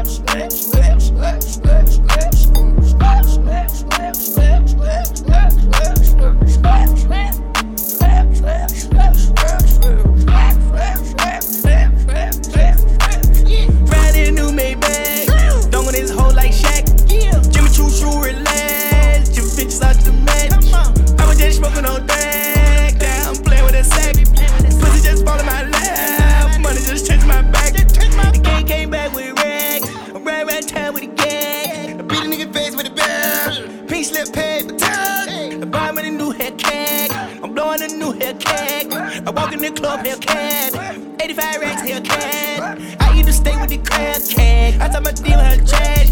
Riding new Maybach, don't want this hoe like Shaq. Jimmy Choo shoe relax, Jim Finch out the match. I was just smoking on that, down playing with a sack. Pussy just fall in my lap, money just changed my back. The gang came back with rags, I'm right around town with a gag. I beat a nigga face with a bag, pink slip paper tag. I buy me a new hair cag, I'm blowing a new hair cag. I walk in the club, Hellcat, 85 racks Hellcat. I eat to stay with the crab cag, I tell my dealer her check.